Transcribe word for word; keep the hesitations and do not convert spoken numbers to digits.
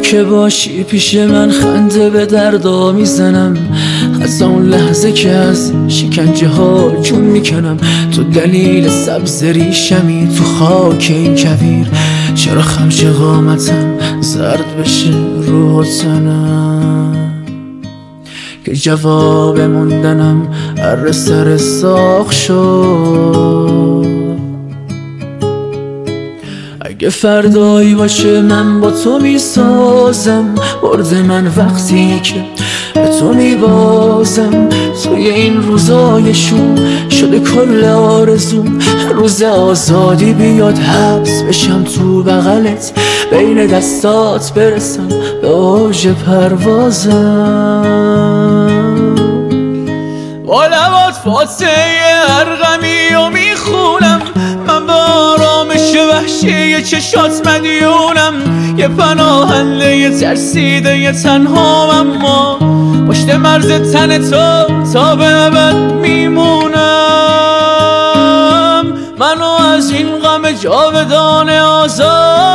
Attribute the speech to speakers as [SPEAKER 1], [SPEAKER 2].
[SPEAKER 1] که باشی پیش من خنده به دردا میزنم، از اون لحظه که از شکنجه ها جون میکنم. تو دلیل سبز ریشمی تو خاک این کویر، چرا خمش قامتم زرد بشه رو تنم، که جواب موندنم اره سر ساخ شد. اگه فردایی باشه من با تو میسازم، برد من وقتی که به تو میبازم. توی این روزایشون شده کل آرزوم، روز آزادی بیاد حبس بشم تو بغلت، بین دستات برسم به اوج پروازم. با لبات فاتحه ارقمی و میخونم، من به آرامش وحشی چشات مدیونم. یه پناهنده ترسیده یه تنهام، اما پشت مرز تن تو تا به ابد میمونم. منو از این غم جاودانه آزاد